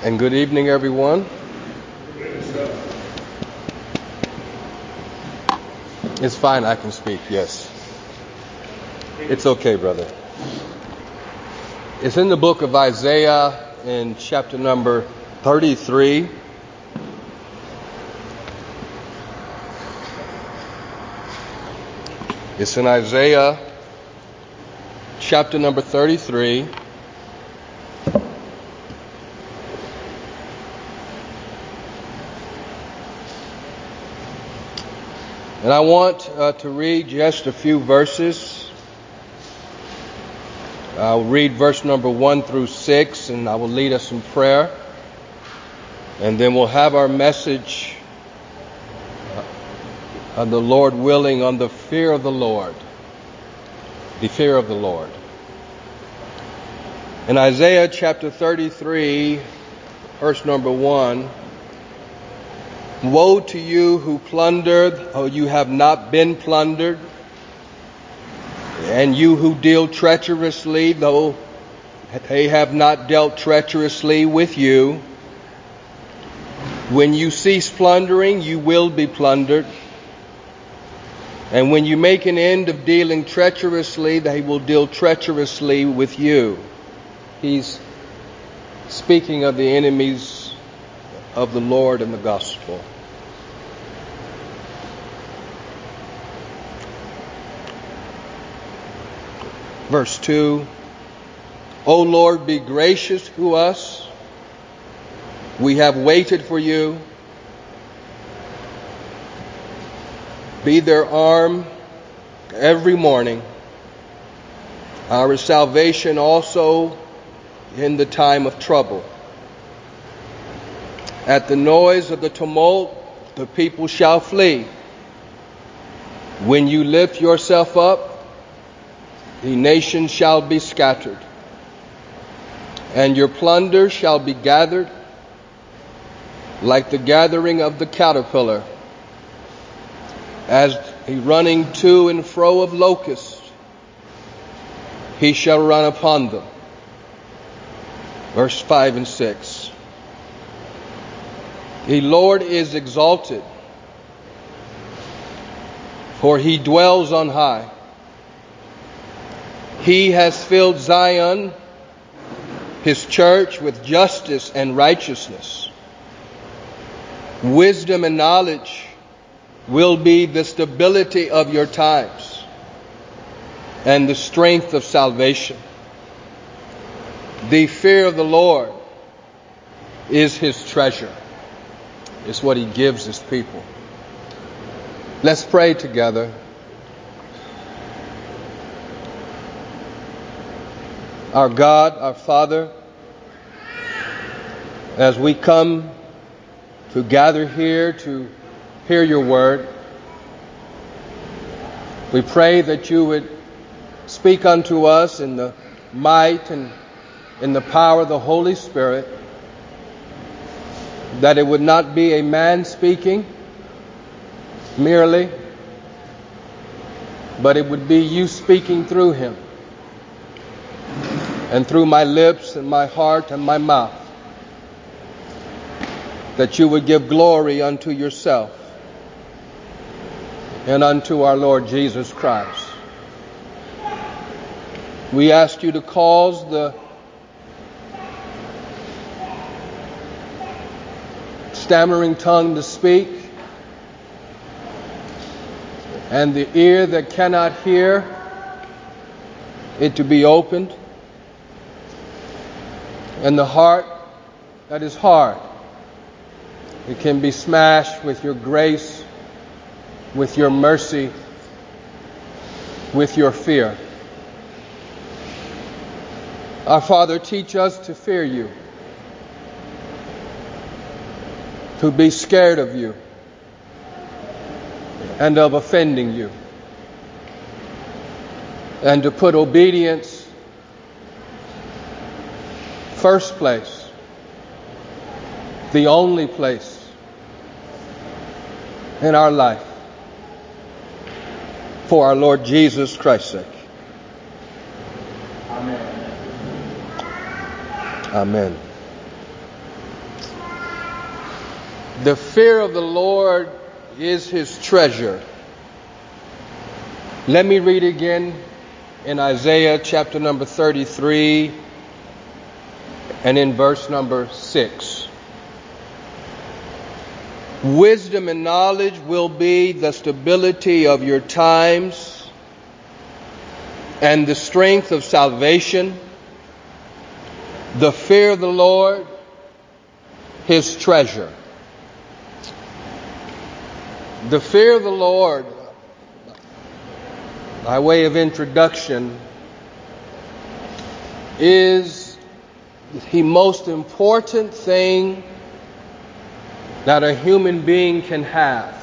And good evening, everyone. It's fine, I can speak, yes. It's okay, brother. It's in the book of Isaiah in chapter number 33. It's in Isaiah chapter number 33. And I want to read just a few verses. I'll read verse number 1 through 6, and I will lead us in prayer. And then we'll have our message, the Lord willing, on the fear of the Lord. The fear of the Lord. In Isaiah chapter 33, verse number 1, woe to you who plundered, though you have not been plundered, and you who deal treacherously, though they have not dealt treacherously with you. When you cease plundering, you will be plundered. And when you make an end of dealing treacherously, they will deal treacherously with you. He's speaking of the enemies of the Lord and the gospel. Verse 2, O Lord, be gracious to us. We have waited for you. Be their arm every morning, our salvation also in the time of trouble. At the noise of the tumult, the people shall flee. When you lift yourself up, the nations shall be scattered, and your plunder shall be gathered like the gathering of the caterpillar, as a running to and fro of locusts. He shall run upon them. Verse 5 and 6. The Lord is exalted, for he dwells on high. He has filled Zion, his church, with justice and righteousness. Wisdom and knowledge will be the stability of your times and the strength of salvation. The fear of the Lord is his treasure. It's what he gives his people. Let's pray together. Our God, our Father, as we come to gather here to hear your word, we pray that you would speak unto us in the might and in the power of the Holy Spirit, that it would not be a man speaking merely, but it would be you speaking through him, and through my lips and my heart and my mouth, that you would give glory unto yourself and unto our Lord Jesus Christ. We ask you to cause the stammering tongue to speak, and the ear that cannot hear it to be opened, and the heart that is hard, it can be smashed with your grace, with your mercy, with your fear. Our Father, teach us to fear you, to be scared of you and of offending you, and to put obedience first place, the only place in our life, for our Lord Jesus Christ's sake. Amen. Amen. The fear of the Lord is his treasure. Let me read again in Isaiah chapter number 33 and in verse number 6. Wisdom and knowledge will be the stability of your times and the strength of salvation. The fear of the Lord, his treasure. The fear of the Lord, by way of introduction, is the most important thing that a human being can have.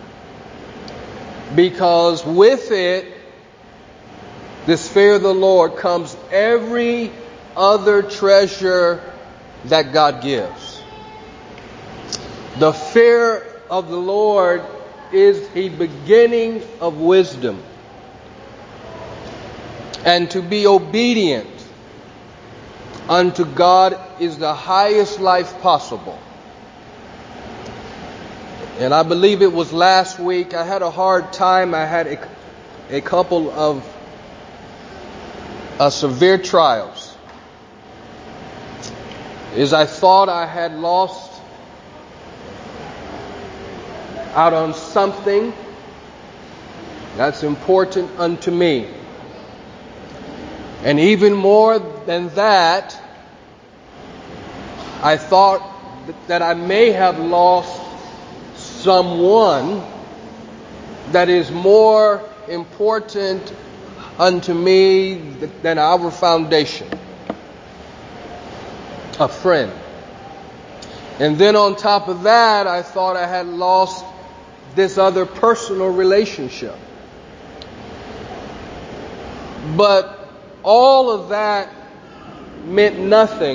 Because with it, this fear of the Lord, comes every other treasure that God gives. The fear of the Lord is the beginning of wisdom. And to be obedient unto God is the highest life possible. And I believe it was last week, I had a hard time. I had a couple of severe trials. As I thought I had lost out on something that's important unto me. And even more than that, I thought that I may have lost someone that is more important unto me than our foundation. A friend. And then on top of that, I thought I had lost this other personal relationship. But all of that meant nothing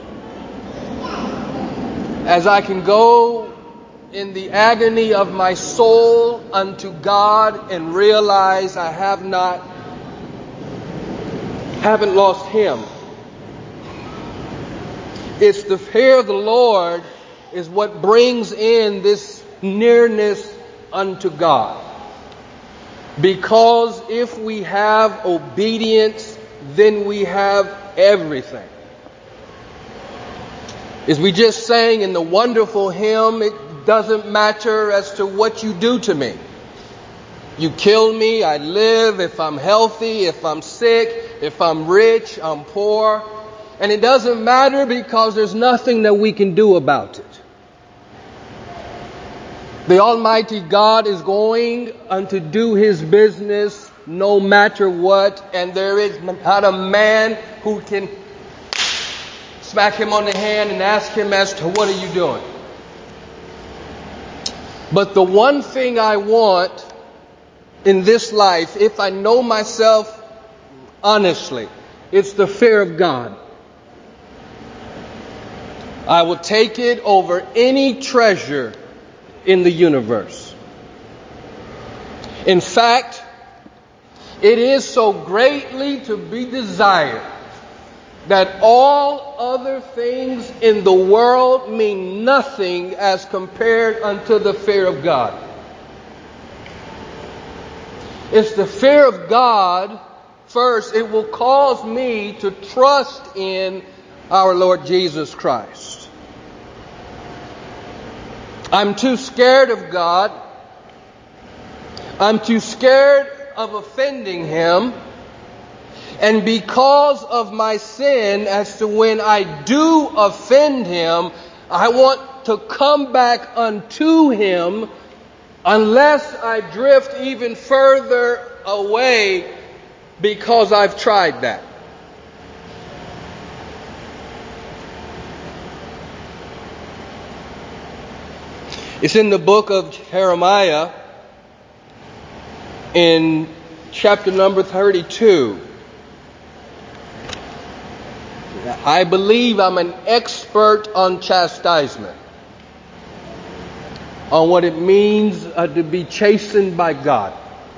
as I can go in the agony of my soul unto God and realize I haven't lost Him. It's the fear of the Lord is what brings in this nearness unto God. Because if we have obedience, then we have everything. As we just sang in the wonderful hymn, it doesn't matter as to what you do to me. You kill me, I live. If I'm healthy, if I'm sick, if I'm rich, I'm poor. And it doesn't matter because there's nothing that we can do about it. The Almighty God is going unto do His business no matter what. And there is not a man who can smack him on the hand and ask him as to what are you doing. But the one thing I want in this life, if I know myself honestly, it's the fear of God. I will take it over any treasure in the universe. In fact, it is so greatly to be desired that all other things in the world mean nothing as compared unto the fear of God. It's the fear of God. First, it will cause me to trust in our Lord Jesus Christ. I'm too scared of God. I'm too scared of offending Him. And because of my sin, as to when I do offend Him, I want to come back unto Him unless I drift even further away because I've tried that. It's in the book of Jeremiah in chapter number 32. I believe I'm an expert on chastisement, on what it means to be chastened by God.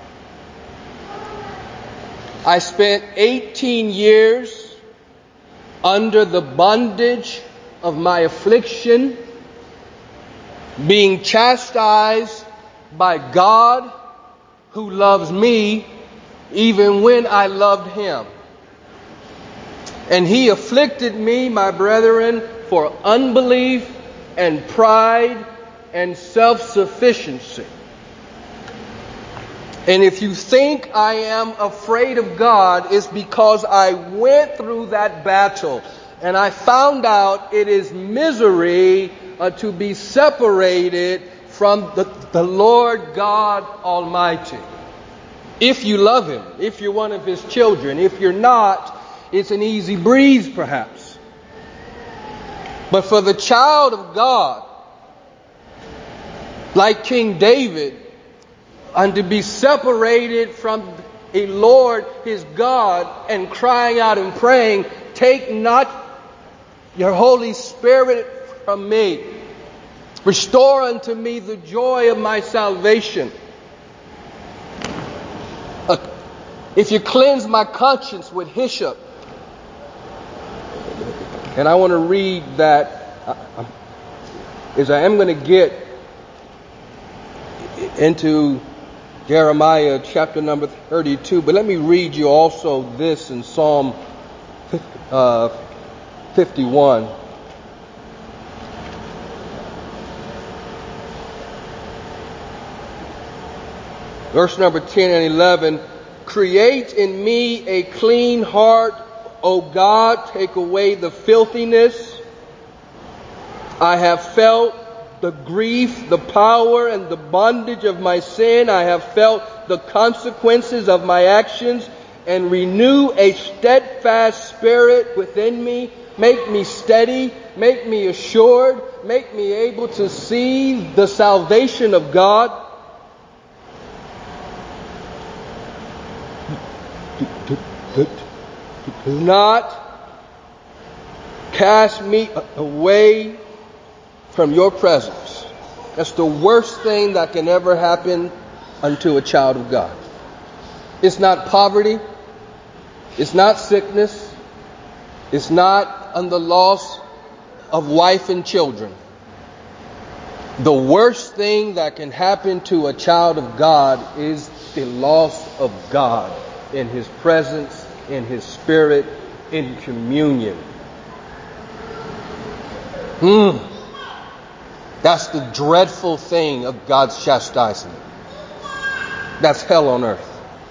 I spent 18 years under the bondage of my affliction, being chastised by God who loves me even when I loved him. And he afflicted me, my brethren, for unbelief and pride and self-sufficiency. And if you think I am afraid of God, it's because I went through that battle and I found out it is misery to be separated from the Lord God Almighty. If you love him, if you're one of his children. If you're not, it's an easy breeze perhaps. But for the child of God, like King David, and to be separated from a Lord, his God, and crying out and praying, take not your Holy Spirit from me. Restore unto me the joy of my salvation. If you cleanse my conscience with hyssop. And I want to read that as I am going to get into Jeremiah chapter number 32. But let me read you also this in Psalm 51. Verse number 10 and 11. Create in me a clean heart, O God, take away the filthiness. I have felt the grief, the power, and the bondage of my sin. I have felt the consequences of my actions, and renew a steadfast spirit within me. Make me steady, make me assured, make me able to see the salvation of God. Do not cast me away from your presence. That's the worst thing that can ever happen unto a child of God. It's not poverty. It's not sickness. It's not the loss of wife and children. The worst thing that can happen to a child of God is the loss of God in his presence, in his spirit, in communion. That's the dreadful thing of God's chastisement. That's hell on earth.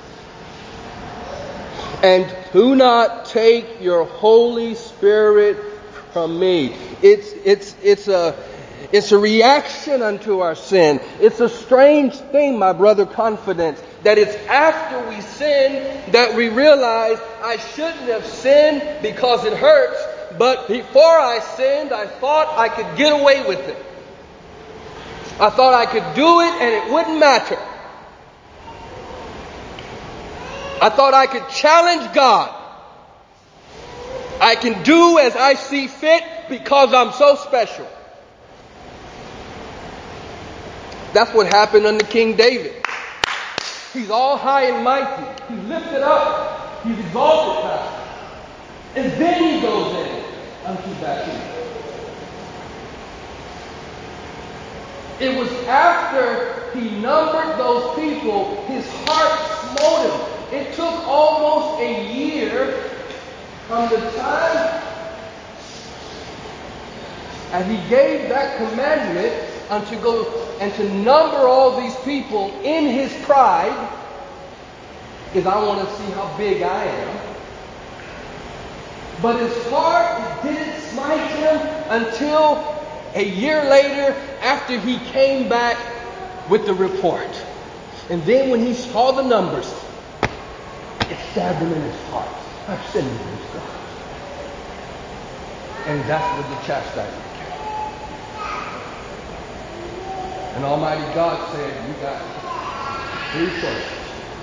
And do not take your Holy Spirit from me. It's a reaction unto our sin. It's a strange thing, my brother, confidence, that it's after we sin that we realize I shouldn't have sinned because it hurts, but before I sinned, I thought I could get away with it. I thought I could do it and it wouldn't matter. I thought I could challenge God. I can do as I see fit because I'm so special. That's what happened under King David. He's all high and mighty. He's lifted up. He's exalted now. And then he goes in unto Bathsheba. It was after he numbered those people, his heart smote him. It took almost a year from the time and he gave that commandment unto go and to number all these people in his pride, because I want to see how big I am. But his heart didn't smite him until a year later, after he came back with the report. And then when he saw the numbers, it stabbed him in his heart. I've sinned against God. And that's where the chastisement came. And Almighty God said, you got three choices.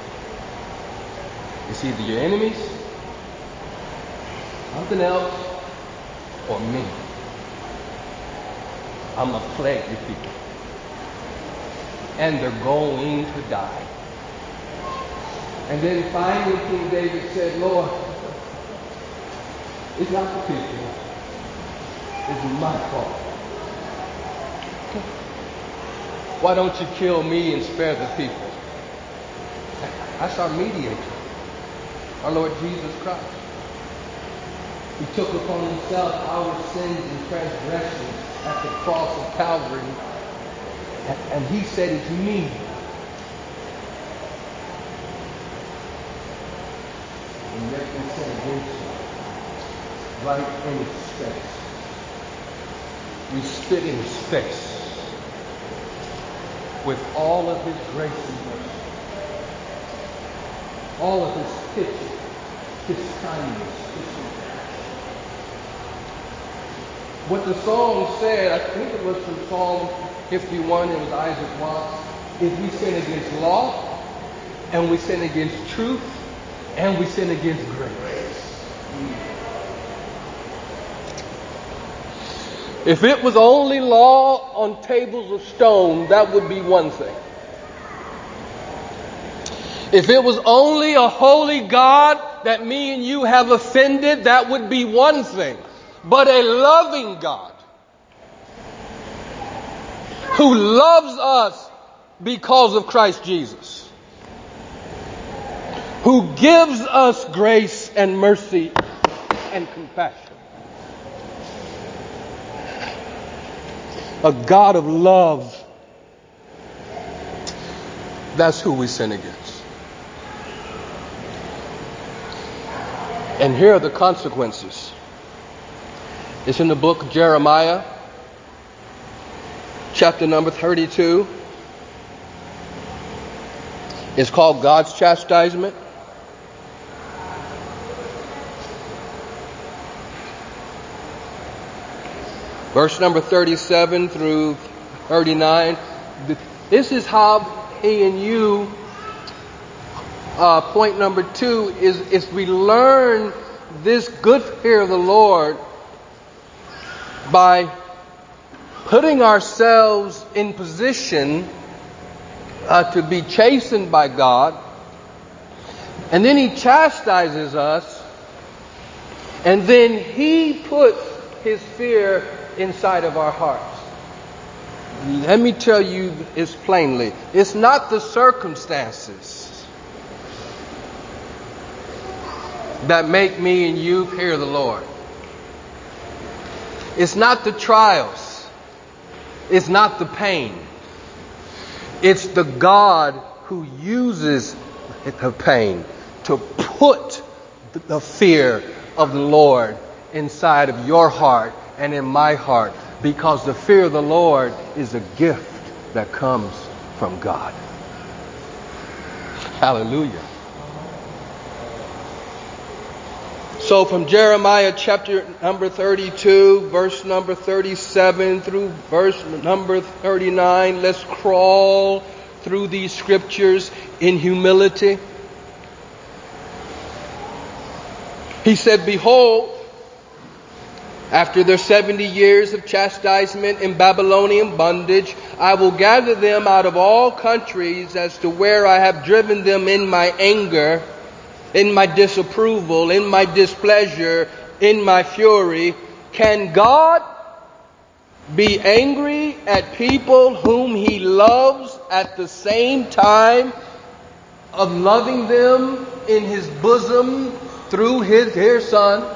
It's either your enemies, something else, or me. I'm going to plague your people. And they're going to die. And then finally King David said, Lord, it's not the people. It's my fault. Why don't you kill me and spare the people? That's our mediator, our Lord Jesus Christ. He took upon himself our sins and transgressions at the cross of Calvary. And he said, it's me. And yet we sin against him, right in his face. We spit in his face with all of his grace and mercy, all of his pity, his kindness, his compassion. What the song said, I think it was from Psalm 51, it was Isaac Watts, is we sin against law, and we sin against truth, and we sin against grace. If it was only law on tables of stone, that would be one thing. If it was only a holy God that me and you have offended, that would be one thing. But a loving God who loves us because of Christ Jesus, who gives us grace and mercy and compassion. A God of love. That's who we sin against. And here are the consequences. It's in the book of Jeremiah, chapter number 32. It's called God's chastisement. Verse number 37 through 39. This is how he and you, point number 2, is we learn this good fear of the Lord by putting ourselves in position to be chastened by God. And then he chastises us. And then he puts his fear inside of our hearts. Let me tell you this plainly. It's not the circumstances that make me and you fear the Lord. It's not the trials. It's not the pain. It's the God who uses the pain to put the fear of the Lord inside of your heart and in my heart, because the fear of the Lord is a gift that comes from God. Hallelujah. So from Jeremiah chapter number 32, verse number 37 through verse number 39, let's crawl through these scriptures in humility. He said, behold, after their 70 years of chastisement in Babylonian bondage, I will gather them out of all countries as to where I have driven them in my anger, in my disapproval, in my displeasure, in my fury. Can God be angry at people whom he loves at the same time of loving them in his bosom through his dear Son?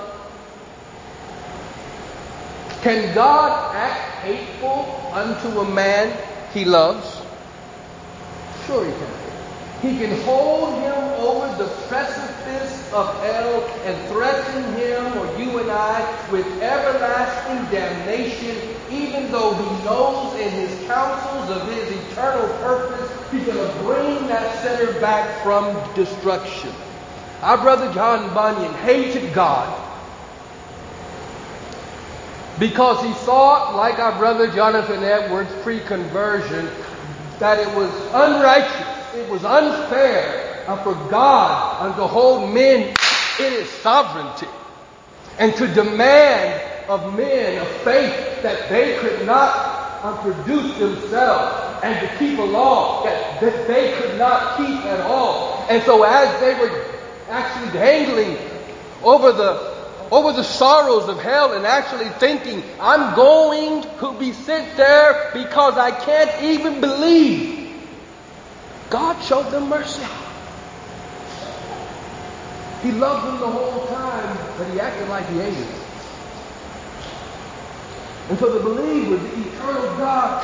Can God act hateful unto a man he loves? Sure he can. He can hold him over the precipice of hell and threaten him or you and I with everlasting damnation, even though he knows in his counsels of his eternal purpose he's going to bring that sinner back from destruction. Our brother John Bunyan hated God because he thought, like our brother Jonathan Edwards pre-conversion, that it was unrighteous, it was unfair for God to hold men in his sovereignty and to demand of men a faith that they could not produce themselves, and to keep a law that they could not keep at all. And so as they were actually dangling over the over the sorrows of hell and actually thinking, I'm going to be sent there because I can't even believe. God showed them mercy. He loved them the whole time, but he acted like he hated them. And for the believer, the eternal God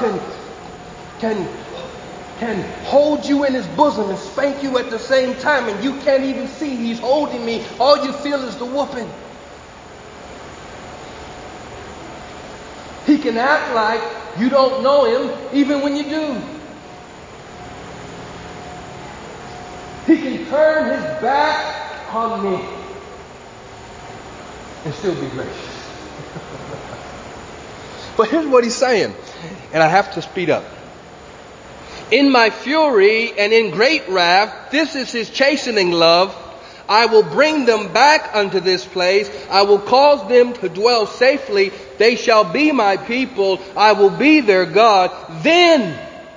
can hold you in his bosom and spank you at the same time, and you can't even see he's holding me. All you feel is the whooping. He can act like you don't know him even when you do. He can turn his back on me and still be gracious. But here's what he's saying, and I have to speed up. In my fury and in great wrath, this is his chastening love. I will bring them back unto this place. I will cause them to dwell safely. They shall be my people. I will be their God. Then,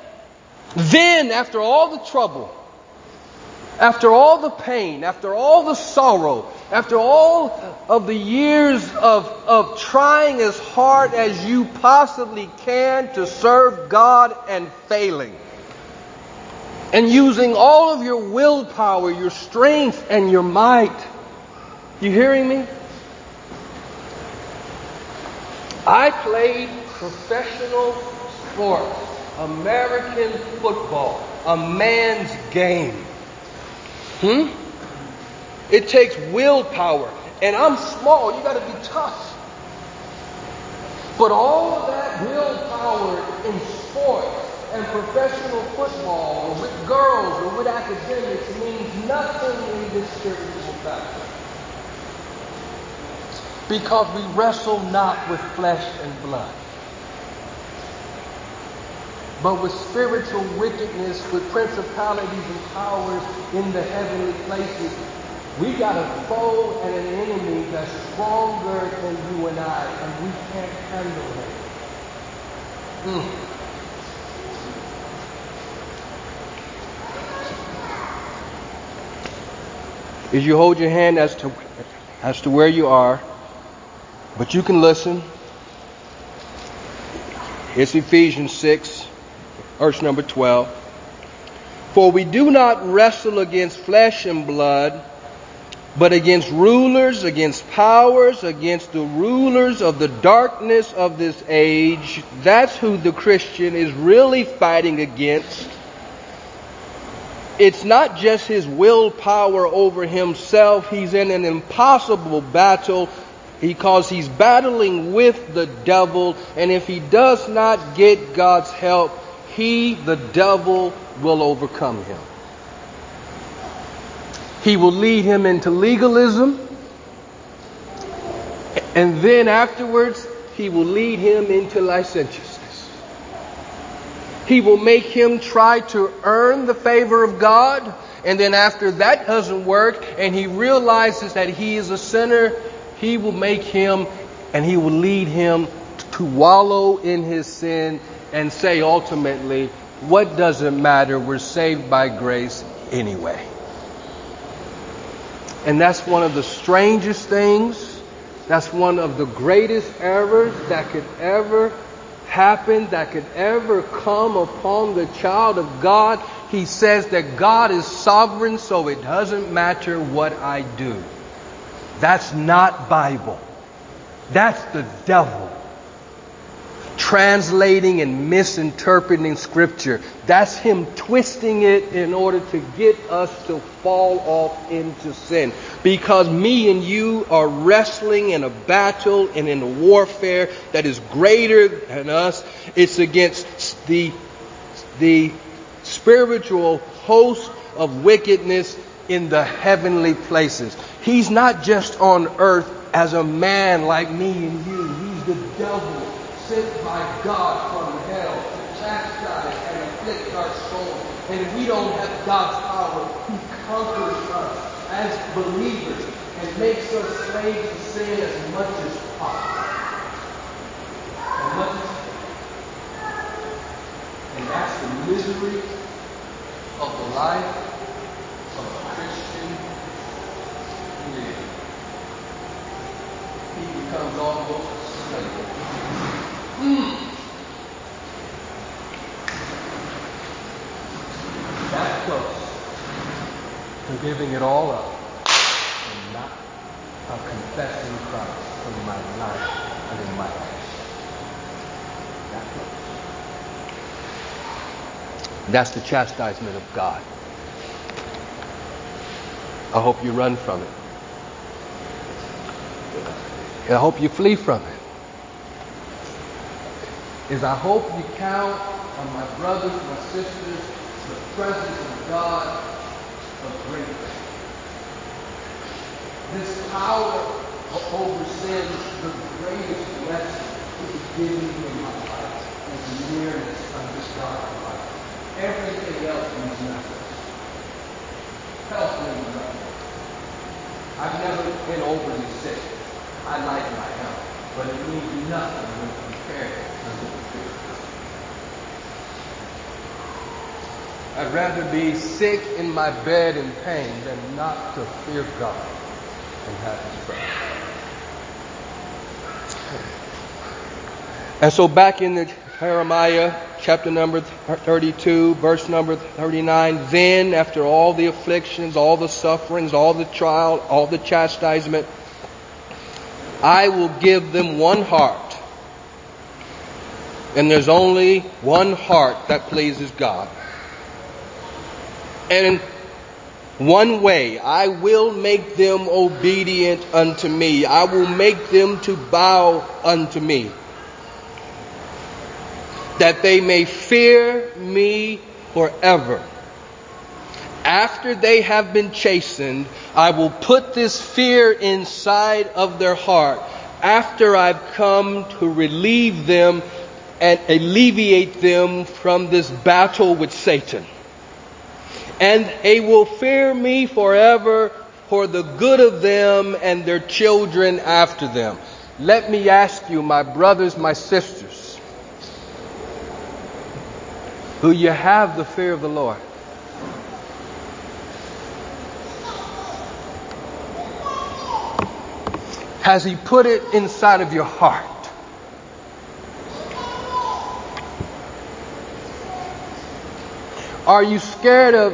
after all the trouble, after all the pain, after all the sorrow, after all of the years of trying as hard as you possibly can to serve God and failing, and using all of your willpower, your strength, and your might. You hearing me? I played professional sports, American football, a man's game. It takes willpower. And I'm small, you gotta be tough. But all of that willpower in sports and professional football, or with girls, or with academics, means nothing in this spiritual battle. Because we wrestle not with flesh and blood, but with spiritual wickedness, with principalities and powers in the heavenly places. We got a foe and an enemy that's stronger than you and I, and we can't handle it. As you hold your hand as to where you are, but you can listen. It's Ephesians 6, verse number 12. For we do not wrestle against flesh and blood, but against rulers, against powers, against the rulers of the darkness of this age. That's who the Christian is really fighting against. It's not just his willpower over himself. He's in an impossible battle because he's battling with the devil. And if he does not get God's help, the devil, will overcome him. He will lead him into legalism. And then afterwards, he will lead him into licentiousness. He will make him try to earn the favor of God. And then after that doesn't work and he realizes that he is a sinner, he will make him and he will lead him to wallow in his sin and say ultimately, what does it matter? We're saved by grace anyway. And that's one of the strangest things. That's one of the greatest errors that could ever happen, that could ever come upon the child of God. He says that God is sovereign, so it doesn't matter what I do. That's not Bible. That's the devil translating and misinterpreting Scripture. That's him twisting it in order to get us to fall off into sin. Because me and you are wrestling in a battle and in a warfare that is greater than us. It's against the spiritual host of wickedness in the heavenly places. He's not just on earth as a man like me and you. He's the devil sent by God from hell to chastise and afflict our souls. And if we don't have God's power, He conquers us as believers and makes us slaves to sin as much as possible. And that's the misery of the life of a Christian believer. becomes almost a slave. That close to giving it all up and not confessing Christ in my life and in my life. That close. That's the chastisement of God. I hope you run from it. I hope you flee from it. I hope you count on my brothers, my sisters, the presence of God of great faith. This power over sin, the greatest blessing is giving in my life is nearness unto God. Everything else means nothing. Health means nothing. I've never been overly sick. I like my health, but it means nothing when compared to the fear. I'd rather be sick in my bed in pain than not to fear God and have His presence. And so back in the Jeremiah chapter number 32, verse number 39, then after all the afflictions, all the sufferings, all the trial, all the chastisement, I will give them one heart. And there's only one heart that pleases God. And one way, I will make them obedient unto me. I will make them to bow unto me, that they may fear me forever. After they have been chastened, I will put this fear inside of their heart. After I've come to relieve them and alleviate them from this battle with Satan. And they will fear me forever for the good of them and their children after them. Let me ask you, my brothers, my sisters, do you have the fear of the Lord? Has He put it inside of your heart? Are you scared of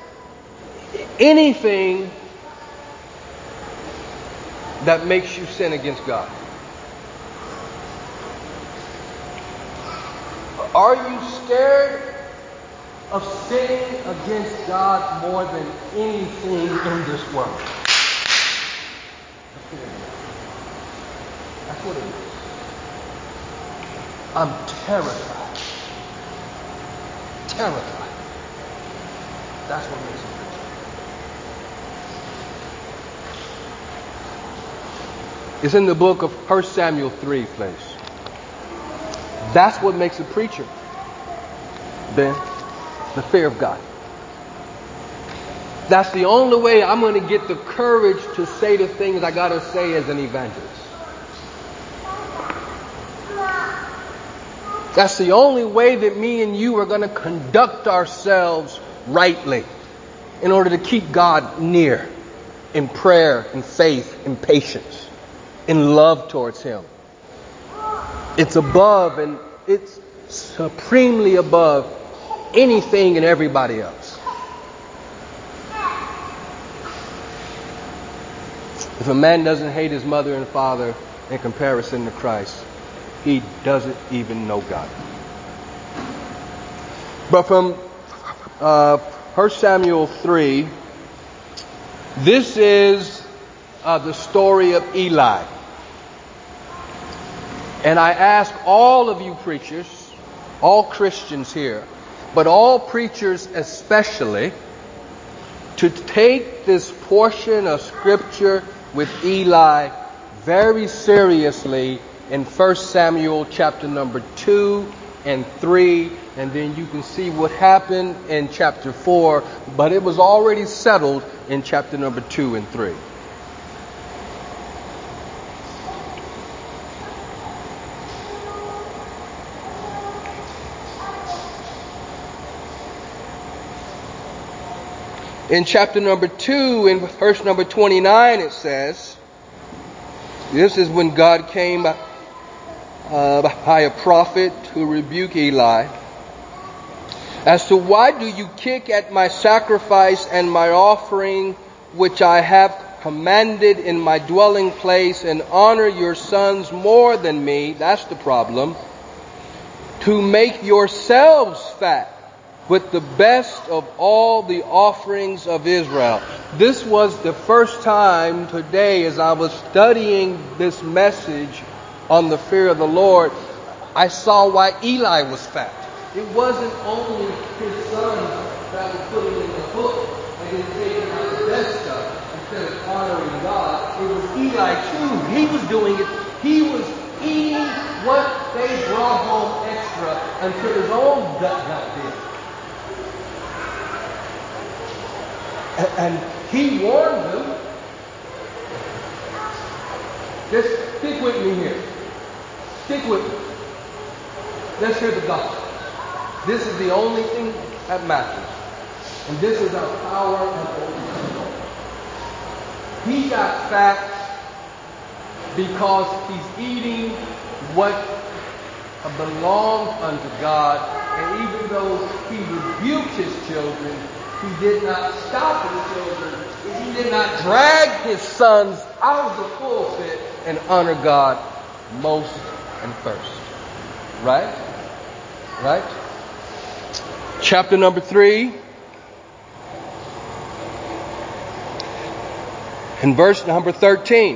anything that makes you sin against God? Are you scared of sinning against God more than anything in this world? That's what it is. I'm terrified. Terrified. That's what makes it. It's in the book of 1 Samuel 3, please. That's what makes a preacher, Ben. The fear of God. That's the only way I'm going to get the courage to say the things I got to say as an evangelist. That's the only way that me and you are going to conduct ourselves rightly in order to keep God near in prayer, in faith, in patience, in love towards Him. It's above and it's supremely above anything and everybody else. If a man doesn't hate his mother and father in comparison to Christ, he doesn't even know God. But from 1 Samuel 3, this is the story of Eli. And I ask all of you preachers, all Christians here, but all preachers especially, to take this portion of Scripture with Eli very seriously in 1 Samuel chapter number 2 and 3, and then you can see what happened in chapter 4, but it was already settled in chapter number 2 and 3. In chapter number 2, in verse number 29, it says, This is when God came by a prophet to rebuke Eli. As to why do you kick at my sacrifice and my offering, which I have commanded in my dwelling place, and honor your sons more than me? That's the problem. To make yourselves fat with the best of all the offerings of Israel. This was the first time today, as I was studying this message on the fear of the Lord, I saw why Eli was fat. It wasn't only his sons that were putting in the book and then taking out the best stuff instead of honoring God. It was Eli too. He was doing it. He was eating what they brought home extra until his own gut got big. And he warned them. Just stick with me here. Stick with me. Let's hear the gospel. This is the only thing that matters. And this is our power and overcome. He got fat because he's eating what belongs unto God. And even though he rebuked his children, he did not stop his children. He did not drag his sons out of the pulpit and honor God most and first. Right? Right? Chapter number 3. And verse number 13.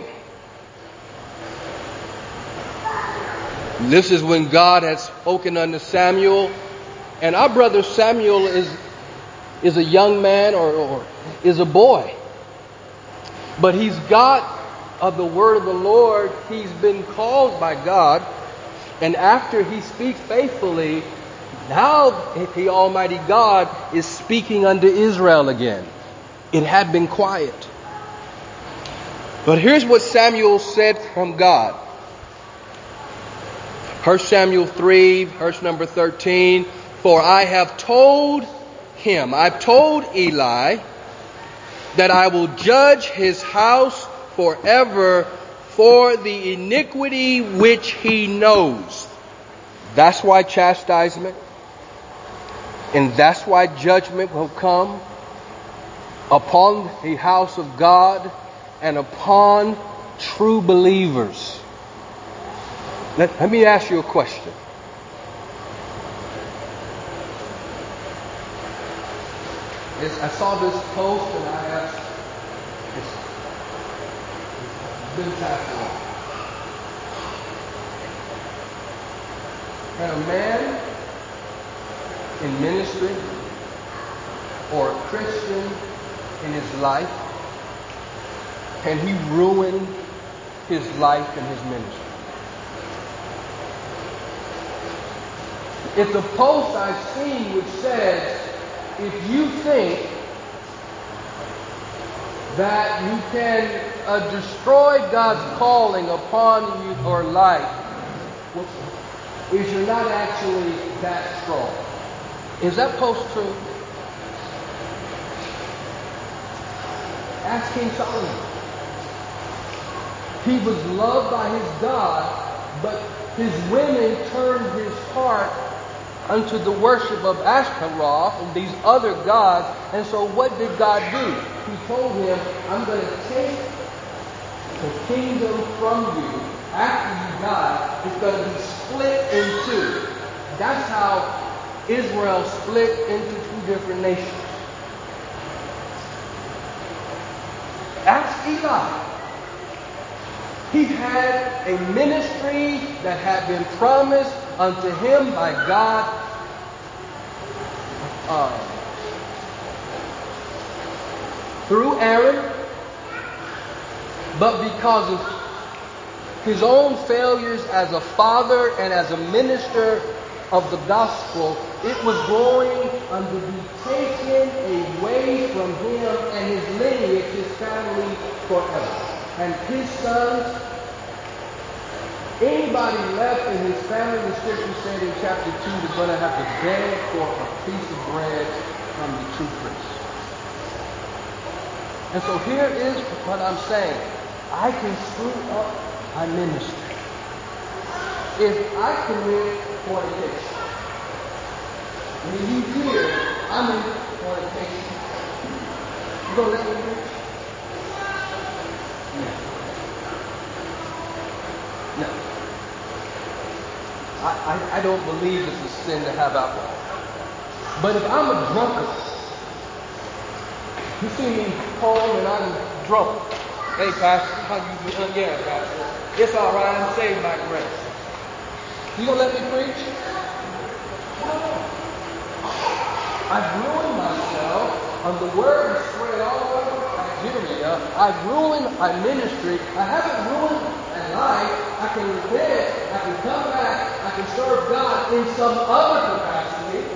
This is when God had spoken unto Samuel. And our brother Samuel is a young man or is a boy. But he's got of the word of the Lord. He's been called by God. And after he speaks faithfully, now the Almighty God is speaking unto Israel again. It had been quiet. But here's what Samuel said from God. 1 Samuel 3, verse number 13. For I have told him, I've told Eli, that I will judge his house forever for the iniquity which he knows. That's why chastisement. And that's why judgment will come upon the house of God and upon true believers. Let me ask you a question. I saw this post and I asked, it's been passed along. Can a man in ministry or a Christian in his life, can he ruin his life and his ministry? It's a post I've seen which says, if you think that you can destroy God's calling upon your life, is you're not actually that strong. Is that post true? Ask King Solomon. He was loved by his God, but his women turned his heart unto the worship of Ashtaroth and these other gods. And so what did God do? He told him, I'm going to take the kingdom from you after you die. It's going to be split in two. That's how Israel split into two different nations. Ask Eli. He had a ministry that had been promised unto him by God through Aaron, but because of his own failures as a father and as a minister of the gospel, it was going to be taken away from him and his lineage, his family, forever. And his sons, anybody left in his family, the scripture said in chapter 2, they're going to have to beg for a piece of bread from the true priest. And so here is what I'm saying. I can screw up I minister. If I commit fornication, when you hear I'm in fornication, you gonna let me preach? No. I don't believe it's a sin to have alcohol. But if I'm a drunkard, you see me home and I'm drunk. Hey, Pastor, how you doing? Yeah, Pastor. It's all right. I'm saved by grace. You gonna let me preach? No. I've ruined myself on the word spread all over Nigeria. I've ruined my ministry. I haven't ruined my life. I can repent. I can come back. I can serve God in some other capacity.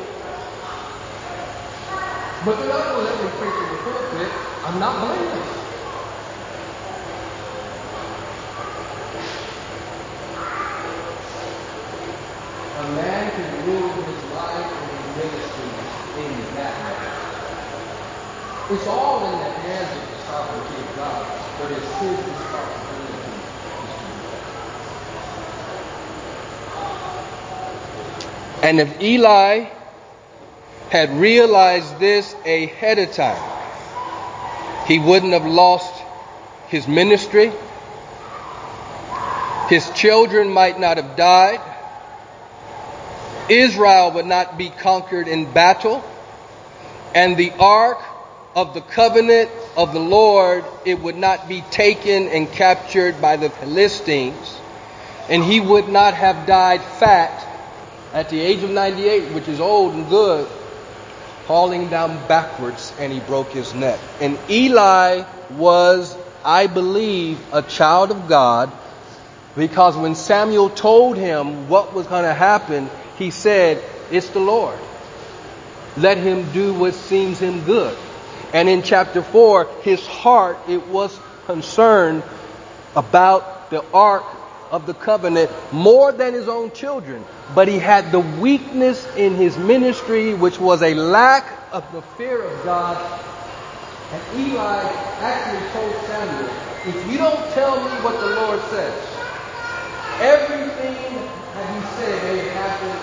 But they're not going to let me preach in the pulpit. I'm not blameless. A man can ruin his life and his ministry in that way. It's all in the hands of the sovereignty of God, but it's his responsibility. And if Eli had realized this ahead of time, he wouldn't have lost his ministry. His children might not have died. Israel would not be conquered in battle. And the ark of the covenant of the Lord, it would not be taken and captured by the Philistines. And he would not have died fat at the age of 98, which is old and good, falling down backwards, and he broke his neck. And Eli was, I believe, a child of God, because when Samuel told him what was going to happen, he said, it's the Lord. Let him do what seems him good. And in chapter 4, his heart, it was concerned about the ark of the covenant more than his own children. But he had the weakness in his ministry, which was a lack of the fear of God. And Eli actually told Samuel, if you don't tell me what the Lord says, everything that he said may happen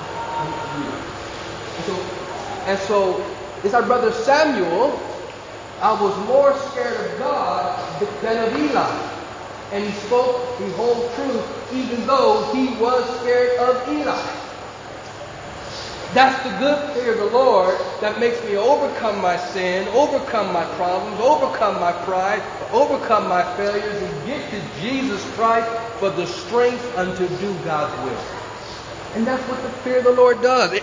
to you. And so it's our brother Samuel. I was more scared of God than of Eli. And he spoke the whole truth, even though he was scared of Eli. That's the good fear of the Lord that makes me overcome my sin, overcome my problems, overcome my pride, overcome my failures, and get to Jesus Christ for the strength unto do God's will. And that's what the fear of the Lord does.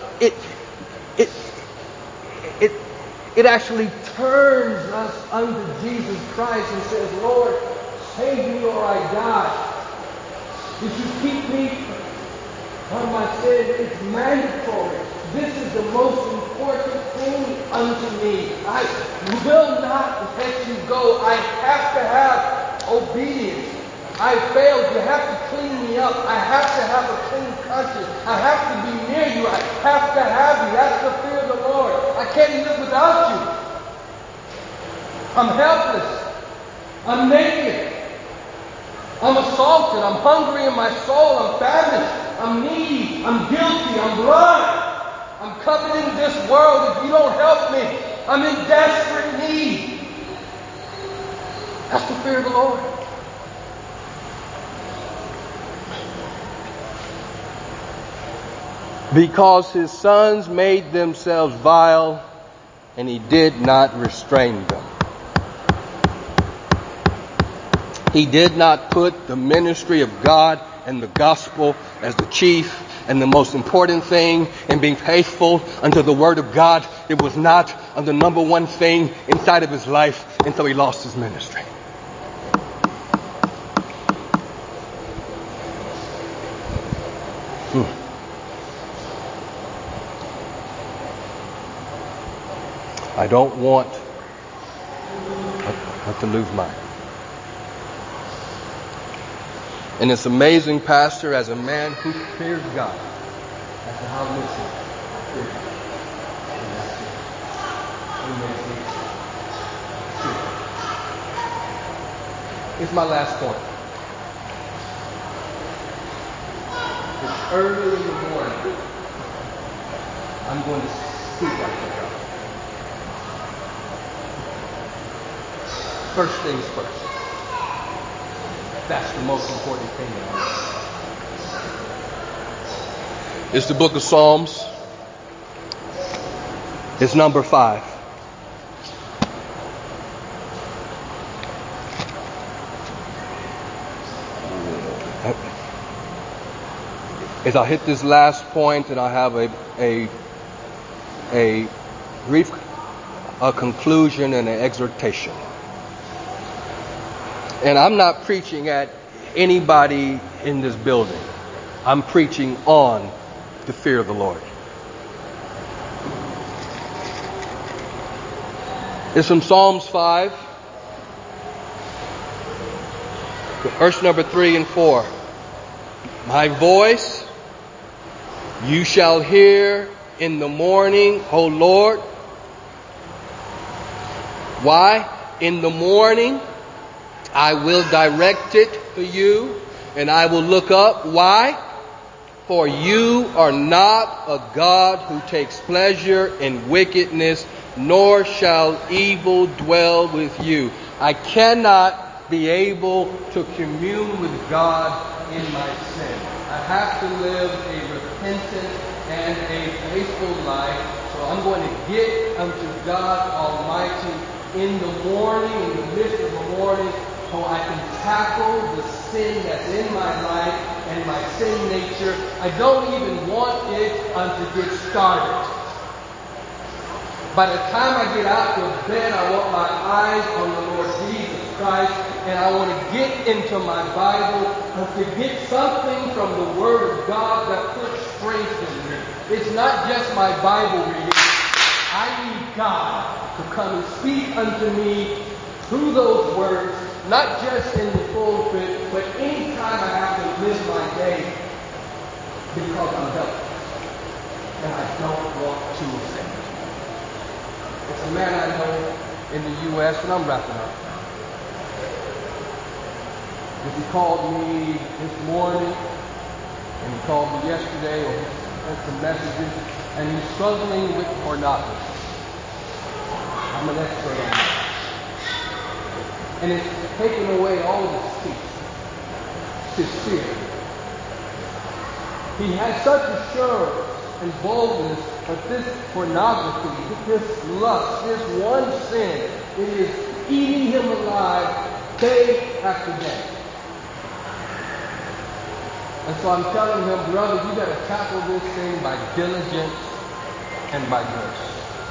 It actually turns us unto Jesus Christ and says, Lord, save me or I die. If you keep me from my sin, it's mandatory. This is the most important thing unto me. I will not let you go. I have to have obedience. I failed. You have to clean me up. I have to have a clean conscience. I have to be near you. I have to have you. That's the fear of the Lord. I can't live without you. I'm helpless. I'm naked. I'm assaulted. I'm hungry in my soul. I'm famished. I'm needy. I'm guilty. I'm blind. I'm coveting this world. If you don't help me, I'm in desperate need. That's the fear of the Lord. Because his sons made themselves vile, and he did not restrain them. He did not put the ministry of God and the gospel as the chief and the most important thing, and being faithful unto the word of God. It was not the number one thing inside of his life, and so he lost his ministry. I don't want to lose mine. And it's amazing, Pastor, as a man who fears God, as to how much he fears God. It's my last point. early in the morning, I'm going to speak after God. First things first. That's the most important thing in our life. It's the book of Psalms. It's number 5. As I hit this last point, and I have a brief conclusion and an exhortation. And I'm not preaching at anybody in this building. I'm preaching on the fear of the Lord. It's from Psalms 5, verse number 3 and 4. My voice you shall hear in the morning, O Lord. Why? In the morning I will direct it to you, and I will look up. Why? For you are not a God who takes pleasure in wickedness, nor shall evil dwell with you. I cannot be able to commune with God in my sin. I have to live a repentant and a faithful life. So I'm going to get unto God Almighty in the morning, in the midst of the morning, so I can tackle the sin that's in my life and my sin nature. I don't even want it to get started. By the time I get out of bed, I want my eyes on the Lord Jesus Christ, and I want to get into my Bible to get something from the Word of God that puts strength in me. It's not just my Bible reading. I need God to come and speak unto me through those words, not just in the pulpit, but any time I have to live my day, because I'm helpless and I don't want to offend. It's a man I know in the U.S., and I'm wrapping up. He called me this morning, and he called me yesterday, or he sent some messages, and he's struggling with pornography. I'm an expert on that. And it's taken away all of his peace, his fear. He has such assurance and boldness that this pornography, this lust, this one sin, it is eating him alive day after day. And so I'm telling him, brother, you got to tackle this thing by diligence and by grace.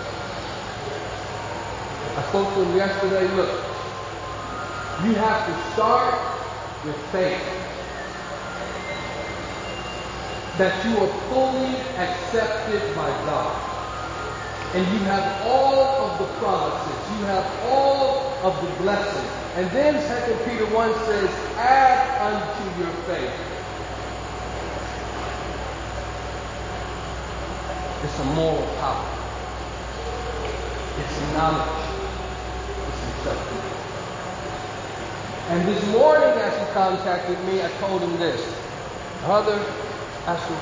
I spoke to him yesterday. Look, you have to start with faith. That you are fully accepted by God. And you have all of the promises. You have all of the blessings. And then 2 Peter 1 says, add unto your faith. It's a moral power. It's a knowledge. It's a self-control. And this morning as he contacted me, I told him this. Brother, as to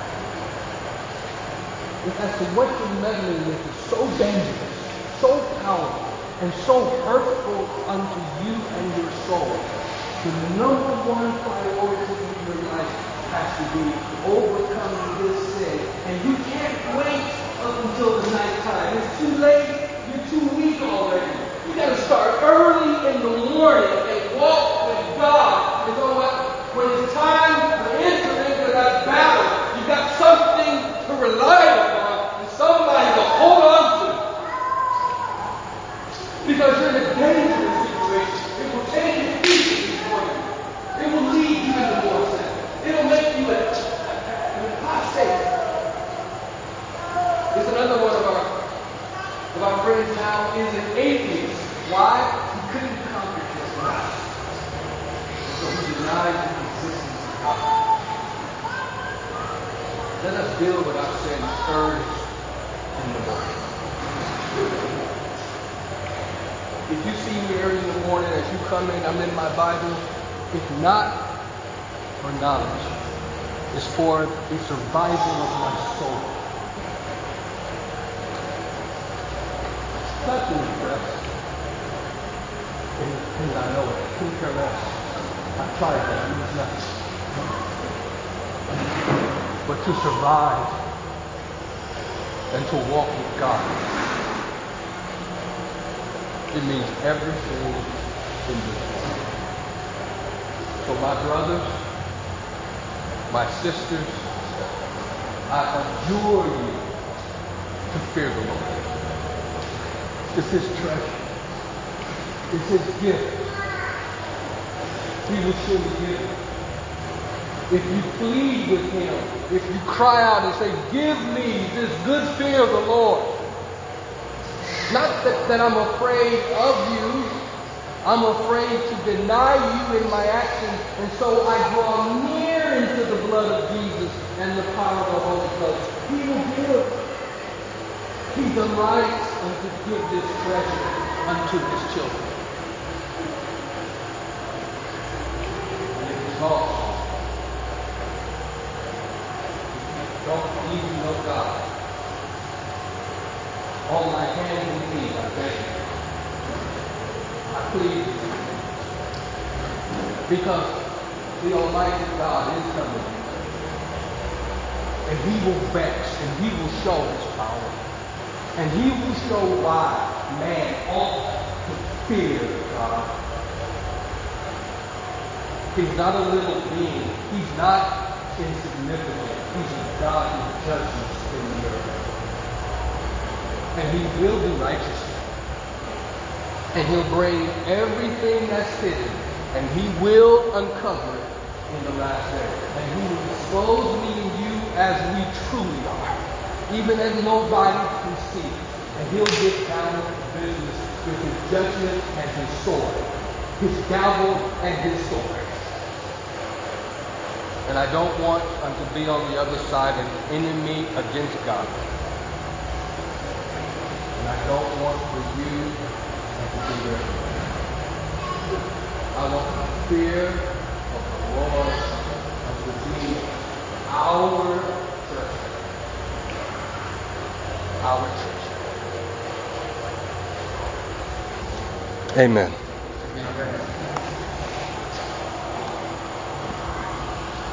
what you're meddling with is so dangerous, so powerful, and so hurtful unto you and your soul. The number one priority in your life has to be overcoming this sin. And you can't wait up until the night time. It's too late. You're too weak already. You got to start early in the morning and walk with God. And so when it's time to enter into that battle, you got something to rely upon and somebody to hold on to. Because you're in a dangerous situation. It will take you pieces for you. It will lead you into more sin. It will make you an apostate. There's another one of our friends now is an atheist. Why? He couldn't conquer his life. So he denied the existence of God. Let us deal with our sin early in the morning. If you see me early in the morning, as you come in, I'm in my Bible. If not for knowledge, is for the survival of my soul. Not to impress. And I know it. Couldn't care less. I've tried that. It was nuts. But to survive and to walk with God, it means everything in this life. So my brothers, my sisters, I adjure you to fear the Lord. It's His treasure. It's His gift. He will surely give it. If you plead with Him, if you cry out and say, give me this good fear of the Lord. Not that I'm afraid of you. I'm afraid to deny you in my actions. And so I draw near into the blood of Jesus and the power of the Holy Ghost. He will give. He delights to give this treasure unto His children. And it is also, don't even know God. On my hands and knees, I beg you. I plead with you. Because the Almighty God is coming. And He will vex and He will show His power. And He will show why man ought to fear God. He's not a little being. He's not insignificant. He's a God who judges in the earth. And He will do righteousness. And He'll bring everything that's hidden, and He will uncover it in the last day. And He will expose me and you as we truly are, even as nobody can see. And He'll get down to business with His judgment and His sword, His gavel and His sword. And I don't want to be on the other side an enemy against God. And I don't want for you to be there. I want the fear of the Lord to be our treasure. Our treasure. Amen.